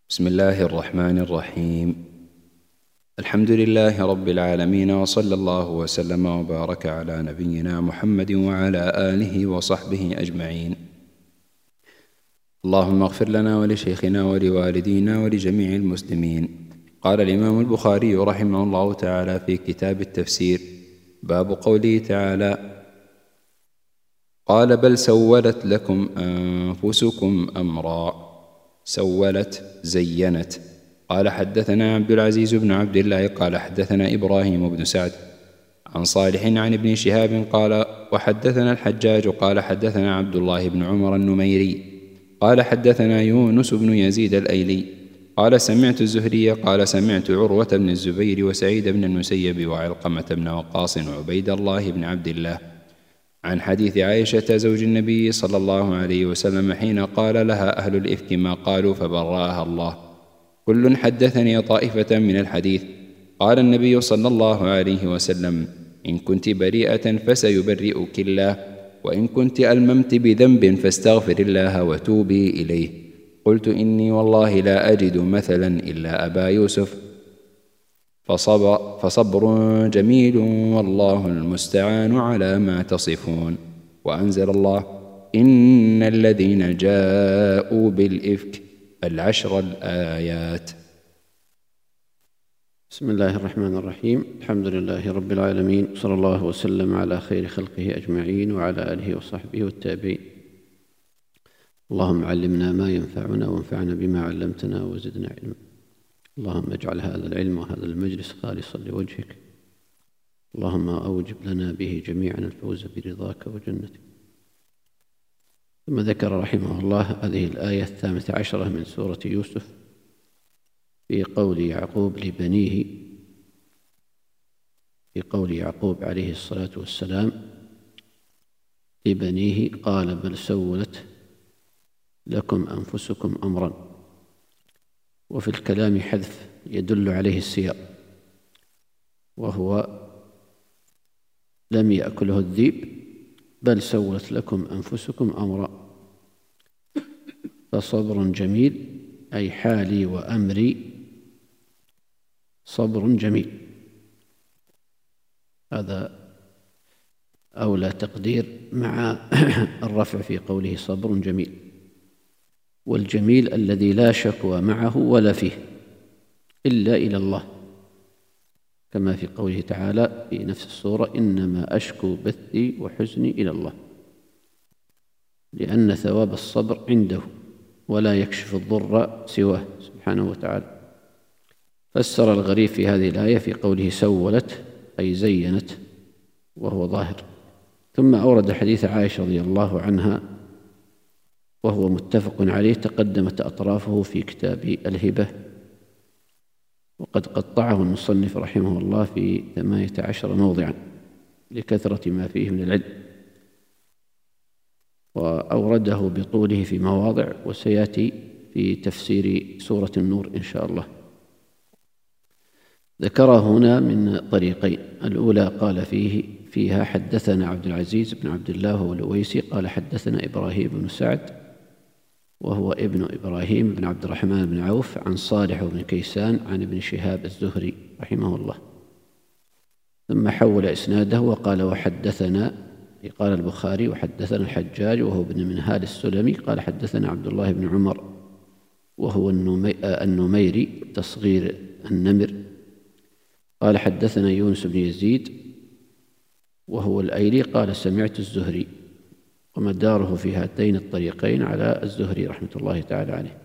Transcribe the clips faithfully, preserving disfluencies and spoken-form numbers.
بسم الله الرحمن الرحيم. الحمد لله رب العالمين، وصلى الله وسلم وبارك على نبينا محمد وعلى آله وصحبه أجمعين. اللهم اغفر لنا ولشيخنا ولوالدينا ولجميع المسلمين. قال الإمام البخاري رحمه الله تعالى في كتاب التفسير: باب قوله تعالى: قال بل سولت لكم أنفسكم أمرا. سولت زينت. قال حدثنا عبد العزيز بن عبد الله قال حدثنا إبراهيم بن سعد عن صالح عن ابن شهاب قال وحدثنا الحجاج قال حدثنا عبد الله بن عمر النميري قال حدثنا يونس بن يزيد الأيلي قال سمعت الزهري قال سمعت عروة بن الزبير وسعيد بن المسيب وعلقمة بن وقاص وعبيد الله بن عبد الله عن حديث عائشة زوج النبي صلى الله عليه وسلم حين قال لها أهل الإفك ما قالوا فبرأها الله: كل حدثني طائفة من الحديث. قال النبي صلى الله عليه وسلم: إن كنت بريئة فسيبرئك الله، وإن كنت ألممت بذنب فاستغفر الله وتوبي إليه. قلت إني والله لا أجد مثلا إلا أبا يوسف، فصبر, فصبر جميل والله المستعان على ما تصفون. وأنزل الله: إن الذين جاءوا بالإفك العشر الآيات. بسم الله الرحمن الرحيم. الحمد لله رب العالمين، صلى الله وسلم على خير خلقه أجمعين وعلى آله وصحبه والتابعين. اللهم علمنا ما ينفعنا وانفعنا بما علمتنا وزدنا علما. اللهم اجعل هذا العلم وهذا المجلس خالصا لوجهك. اللهم أوجب لنا به جميعا الفوز برضاك وجنتك. ثم ذكر رحمه الله هذه الآية الثامنة عشرة من سورة يوسف في قول يعقوب لبنيه في قول يعقوب عليه الصلاة والسلام لبنيه: قال بل سولت لكم أنفسكم أمرا. وفي الكلام حذف يدل عليه السياق، وهو لم يأكله الذئب، بل سولت لكم أنفسكم أمرا، فصبر جميل أي حالي وأمري صبر جميل. هذا أولى تقدير مع الرفع في قوله صبر جميل، والجميل الذي لا شكوى معه ولا فيه إلا إلى الله، كما في قوله تعالى في نفس السورة: إنما أشكو بثي وحزني إلى الله، لأن ثواب الصبر عنده ولا يكشف الضر سواه سبحانه وتعالى. فسر الغريب في هذه الآية في قوله سولت أي زينت، وهو ظاهر. ثم أورد حديث عائشة رضي الله عنها وهو متفق عليه، تقدمت أطرافه في كتاب الهبة، وقد قطعه المصنف رحمه الله في ثمانية عشر موضعا لكثرة ما فيه من العلم، وأورده بطوله في مواضع، وسيأتي في تفسير سورة النور إن شاء الله. ذكر هنا من طريقين: الأولى قال فيه فيها حدثنا عبد العزيز بن عبد الله والأويسي قال حدثنا إبراهيم بن سعد وهو ابن إبراهيم بن عبد الرحمن بن عوف عن صالح بن كيسان عن ابن شهاب الزهري رحمه الله. ثم حول إسناده وقال وحدثنا، قال البخاري وحدثنا الحجاج وهو ابن منهال السلمي قال حدثنا عبد الله بن عمر وهو النميري تصغير النمر قال حدثنا يونس بن يزيد وهو الأيلي قال سمعت الزهري، ومداره في هاتين الطريقين على الزهري رحمة الله تعالى عليه.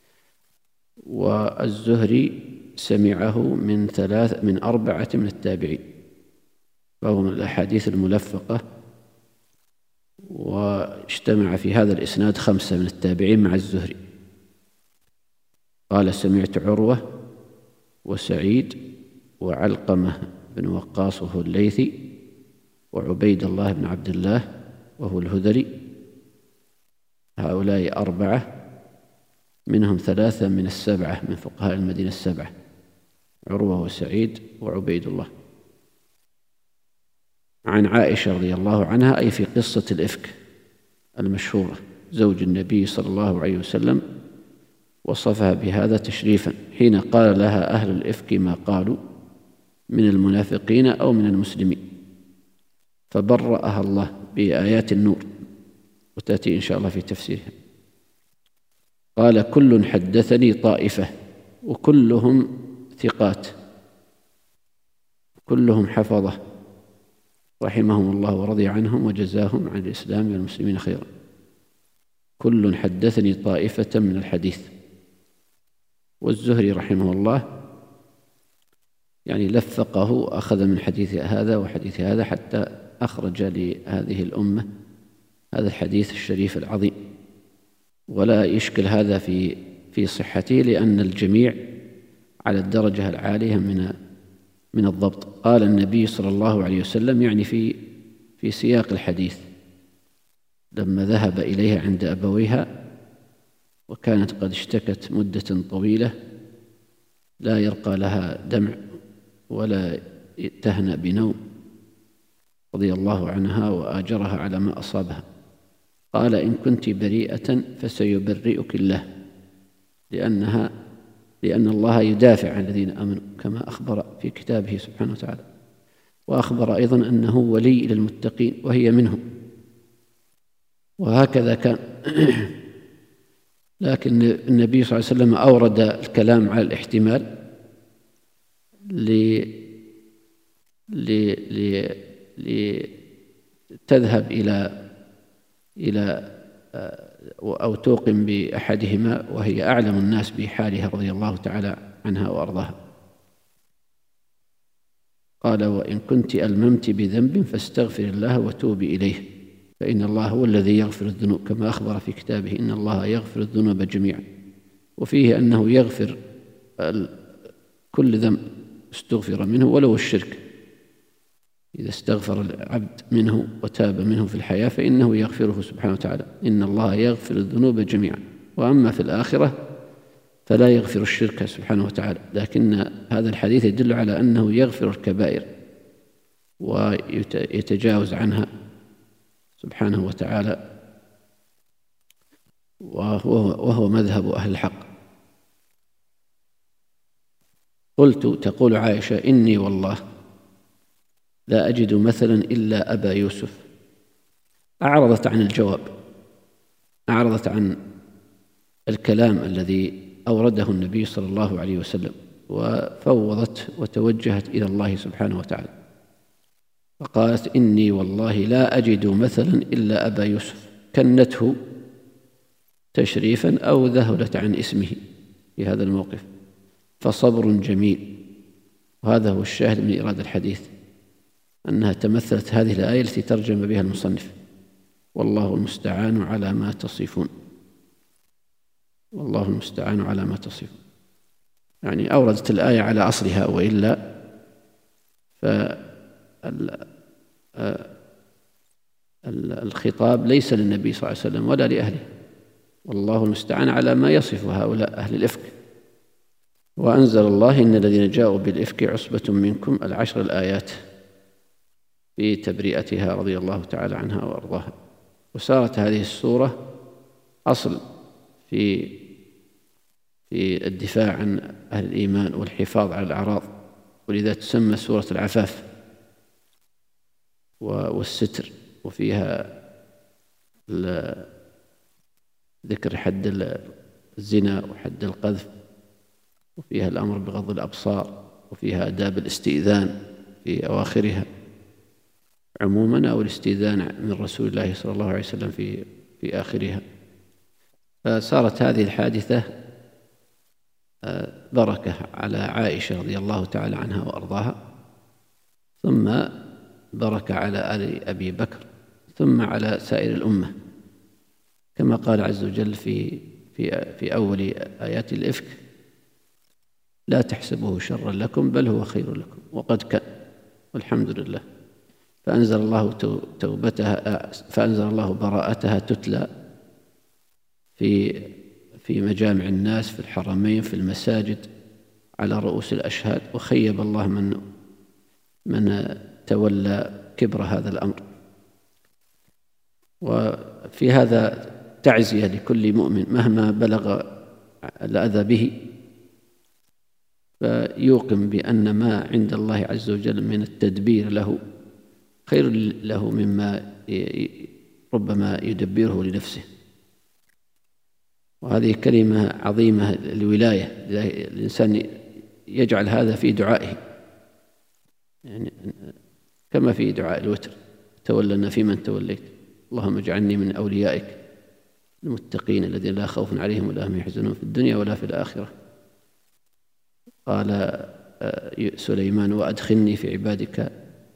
والزهري سمعه من ثلاث من أربعة من التابعين، فهو من الأحاديث الملفقة، واجتمع في هذا الإسناد خمسة من التابعين مع الزهري. قال سمعت عروة وسعيد وعلقمة بن وقاص وهو الليثي وعبيد الله بن عبد الله وهو الهذلي. هؤلاء أربعة، منهم ثلاثة من السبعة من فقهاء المدينة السبعة: عروة وسعيد وعبيد الله. عن عائشة رضي الله عنها، أي في قصة الإفك المشهورة، زوج النبي صلى الله عليه وسلم، وصفها بهذا تشريفا حين قال لها أهل الإفك ما قالوا من المنافقين أو من المسلمين، فبرأها الله بآيات النور، وتأتي إن شاء الله في تفسيرها. قال كل حدثني طائفة، وكلهم ثقات، كلهم حفظه رحمهم الله ورضي عنهم وجزاهم عن الإسلام والمسلمين خيرا. كل حدثني طائفة من الحديث. والزهري رحمه الله يعني لفقه وأخذ من حديث هذا وحديث هذا حتى أخرج لهذه الأمة هذا الحديث الشريف العظيم، ولا يشكل هذا في في صحته، لأن الجميع على الدرجة العالية من من الضبط. قال النبي صلى الله عليه وسلم يعني في في سياق الحديث لما ذهب إليها عند أبويها وكانت قد اشتكت مدة طويلة لا يرقى لها دمع ولا تهنأ بنوم، رضي الله عنها وآجرها على ما أصابها. قال إن كنت بريئة فسيبرئك الله، لأنها لأن الله يدافع عن الذين آمنوا كما أخبر في كتابه سبحانه وتعالى، وأخبر أيضا أنه ولي للمتقين وهي منهم، وهكذا كان. لكن النبي صلى الله عليه وسلم أورد الكلام على الاحتمال لتذهب إلى إلى أو توقن بأحدهما، وهي أعلم الناس بحالها رضي الله تعالى عنها وأرضاها. قال وإن كنت ألممت بذنب فاستغفر الله وتوبي إليه فإن الله هو الذي يغفر الذنوب، كما أخبر في كتابه إن الله يغفر الذنوب جميعا، وفيه أنه يغفر كل ذنب استغفر منه ولو الشرك، إذا استغفر العبد منه وتاب منه في الحياة فإنه يغفره سبحانه وتعالى. إن الله يغفر الذنوب جميعا، وأما في الآخرة فلا يغفر الشرك سبحانه وتعالى. لكن هذا الحديث يدل على أنه يغفر الكبائر ويتجاوز عنها سبحانه وتعالى، وهو, وهو مذهب أهل الحق. قلت تقول عائشة إني والله لا أجد مثلا إلا أبا يوسف. أعرضت عن الجواب، أعرضت عن الكلام الذي أورده النبي صلى الله عليه وسلم، وفوضت وتوجهت إلى الله سبحانه وتعالى، فقالت إني والله لا أجد مثلا إلا أبا يوسف، كنته تشريفا أو ذهلت عن اسمه في هذا الموقف، فصبر جميل. وهذا هو الشاهد من إيراد الحديث، أنها تمثلت هذه الآية التي ترجم بها المصنف، والله المستعان على ما تصفون. والله المستعان على ما تصفون، يعني أوردت الآية على أصلها، وإلا فالخطاب ليس للنبي صلى الله عليه وسلم ولا لأهله، والله المستعان على ما يصف هؤلاء أهل الإفك. وأنزل الله إن الذين جاءوا بالإفك عصبة منكم العشر الآيات في تبرئتها رضي الله تعالى عنها وأرضاها. وصارت هذه السورة أصل في في الدفاع عن أهل الإيمان والحفاظ على الأعراض، ولذا تسمى سورة العفاف والستر، وفيها ذكر حد الزنا وحد القذف، وفيها الأمر بغض الأبصار، وفيها آداب الاستئذان في أواخرها عموما، أو الاستئذان من رسول الله صلى الله عليه وسلم في في آخرها. فصارت هذه الحادثة بركة على عائشة رضي الله تعالى عنها وأرضاها، ثم بركة على آل أبي بكر، ثم على سائر الأمة، كما قال عز وجل في في في أول آيات الإفك لا تحسبوه شرا لكم بل هو خير لكم وقد كان والحمد لله. فأنزل الله توبتها، فأنزل الله براءتها تتلى في في مجامع الناس، في الحرمين، في المساجد، على رؤوس الأشهاد، وخيب الله من من تولى كبر هذا الأمر. وفي هذا تعزية لكل مؤمن مهما بلغ الأذى به، فيوقن بأن ما عند الله عز وجل من التدبير له خير له مما ربما يدبره لنفسه. وهذه كلمة عظيمة الولاية، الإنسان يجعل هذا في دعائه، يعني كما في دعاء الوتر: تولنا فيمن توليت، اللهم اجعلني من أوليائك المتقين الذين لا خوف عليهم ولا هم يحزنون في الدنيا ولا في الآخرة. قال سليمان: وأدخلني في عبادك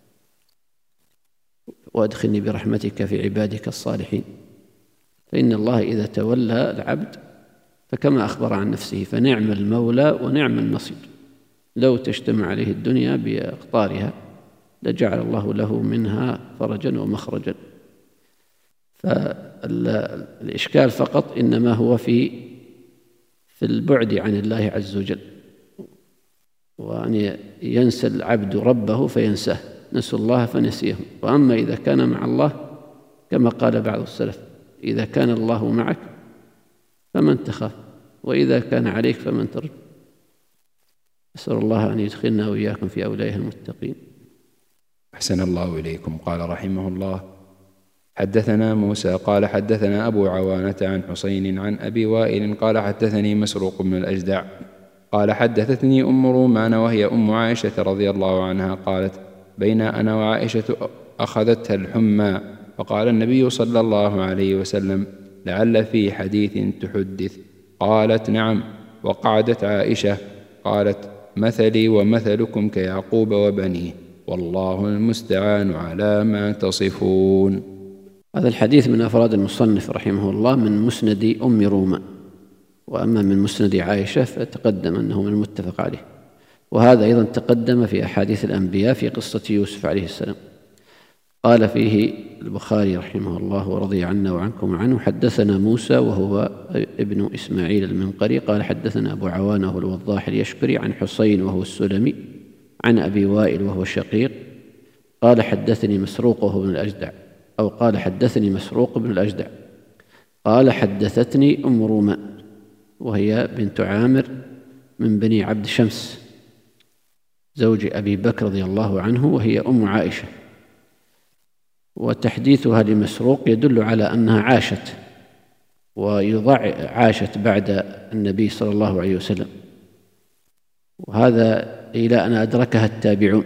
وأدخلني برحمتك في عبادك الصالحين. فإن الله إذا تولى العبد فكما أخبر عن نفسه: فنعم المولى ونعم النصير، لو تجتمع عليه الدنيا بأقطارها لجعل الله له منها فرجا ومخرجا. فالإشكال فقط إنما هو في في البعد عن الله عز وجل، وأن ينسى العبد ربه فينساه، نسوا الله فنسيهم. وأما إذا كان مع الله كما قال بعض السلف: إذا كان الله معك فمن تخاف، وإذا كان عليك فمن ترجو. أسأل الله أن يدخلنا وإياكم في أولئك المتقين. أحسن الله إليكم. قال رحمه الله: حدثنا موسى قال حدثنا أبو عوانة عن حسين عن أبي وائل قال حدثني مسروق بن الأجدع قال حدثتني أم رومان وهي أم عائشة رضي الله عنها قالت: بين أنا وعائشة أخذتها الحمى، فقال النبي صلى الله عليه وسلم: لعل في حديث تحدث. قالت: نعم. وقعدت عائشة قالت: مثلي ومثلكم كيعقوب وبنيه، والله المستعان على ما تصفون. هذا الحديث من أفراد المصنف رحمه الله من مسند أم رومان، وأما من مسند عائشة فتقدم أنه من المتفق عليه، وهذا أيضا تقدم في أحاديث الأنبياء في قصة يوسف عليه السلام. قال فيه البخاري رحمه الله ورضي عنا وعنكم عنه: حدثنا موسى وهو ابن إسماعيل المنقري قال حدثنا أبو عوانة الوضاح اليشكري عن حسين وهو السلمي عن أبي وائل وهو الشقيق قال حدثني مسروق وهو ابن الأجدع، أو قال حدثني مسروق بن الأجدع قال حدثتني أم رومان وهي بنت عامر من بني عبد شمس زوج أبي بكر رضي الله عنه، وهي أم عائشة. وتحديثها لمسروق يدل على أنها عاشت، ويضع عاشت بعد النبي صلى الله عليه وسلم، وهذا إلى أن أدركها التابعون.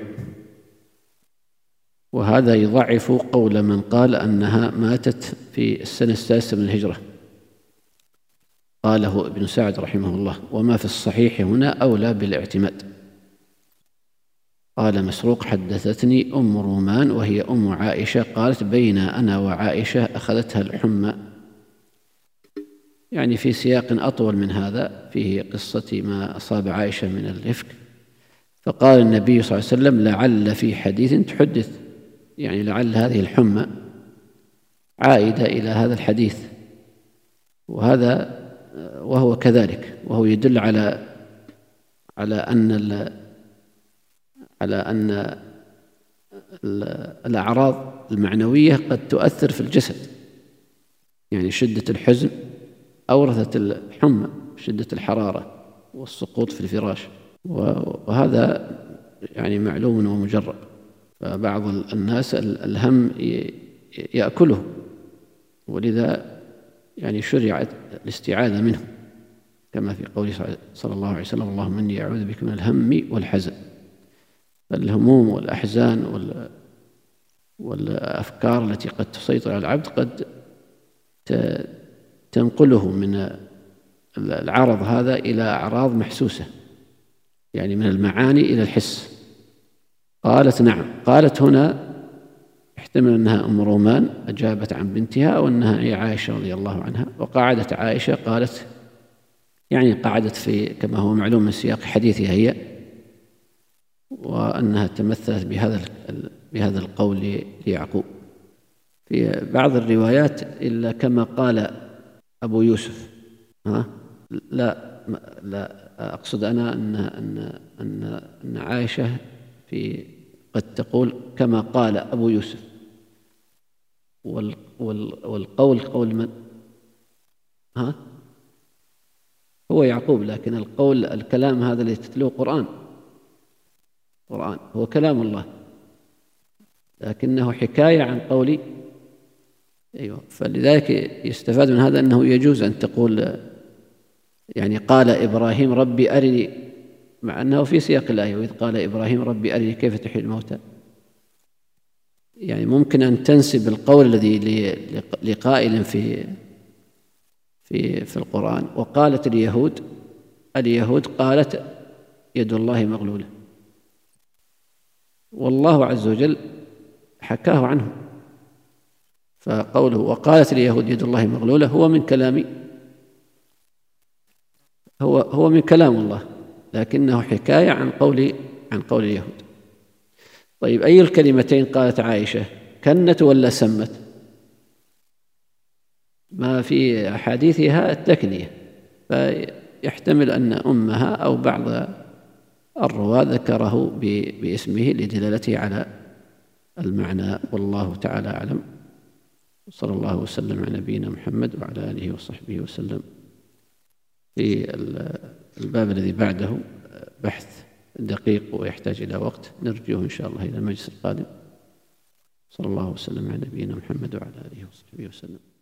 وهذا يضعف قول من قال أنها ماتت في السنة السادسة من الهجرة، قاله ابن سعد رحمه الله: وما في الصحيح هنا أولى بالاعتماد. قال مسروق: حدثتني أم رومان وهي أم عائشة قالت: بين أنا وعائشة أخذتها الحمى، يعني في سياق أطول من هذا فيه قصة ما أصاب عائشة من الإفك. فقال النبي صلى الله عليه وسلم: لعل في حديث تحدث، يعني لعل هذه الحمى عائدة إلى هذا الحديث، وهذا وهو كذلك، وهو يدل على على أن على أن الأعراض المعنوية قد تؤثر في الجسد، يعني شدة الحزن أورثت الحمى، شدة الحرارة والسقوط في الفراش، وهذا يعني معلوم ومجرب. فبعض الناس الهم يأكله، ولذا يعني شرعت الاستعاذة منه، كما في قوله صلى الله عليه وسلم: اللهم إني أعوذ بك من الهم والحزن. فالهموم والأحزان والأفكار التي قد تسيطر على العبد قد تنقله من العرض هذا إلى أعراض محسوسة، يعني من المعاني إلى الحس. قالت: نعم. قالت هنا احتمل أنها أم رومان أجابت عن بنتها، أو أنها هي عائشة رضي الله عنها. وقعدت عائشة قالت، يعني قعدت في كما هو معلوم من سياق حديثها هي، وأنها تمثلت بهذا بهذا القول ليعقوب. في بعض الروايات إلا كما قال أبو يوسف، ها لا لا أقصد أنا أن أن أن أن عائشة في قد تقول كما قال أبو يوسف، والقول قول من؟ ها هو يعقوب، لكن القول الكلام هذا اللي تتلوه قرآن قرآن هو كلام الله، لكنه حكاية عن قول. أيوة، فلذلك يستفاد من هذا أنه يجوز أن تقول يعني قال إبراهيم ربي أرني، مع أنه في سياق الآية وإذ قال إبراهيم ربي أرني كيف تحيي الموتى. يعني ممكن أن تنسب القول الذي لقائل في في في القرآن. وقالت اليهود اليهود قالت يد الله مغلولة، والله عز وجل حكاه عنه، فقوله وقالت اليهود يد الله مغلولة هو من كلام هو هو من كلام الله، لكنه حكاية عن قول عن قول اليهود. طيب، أي الكلمتين قالت عائشة، كنت ولا سمت؟ ما في أحاديثها التكنية، فيحتمل أن أمها أو بعض الرواة ذكره باسمه لدلالته على المعنى، والله تعالى أعلم. صلى الله وسلم على نبينا محمد وعلى آله وصحبه وسلم. في الباب الذي بعده بحث دقيق ويحتاج إلى وقت، نرجوه إن شاء الله إلى المجلس القادم. صلى الله وسلم على نبينا محمد وعلى آله وصحبه وسلم.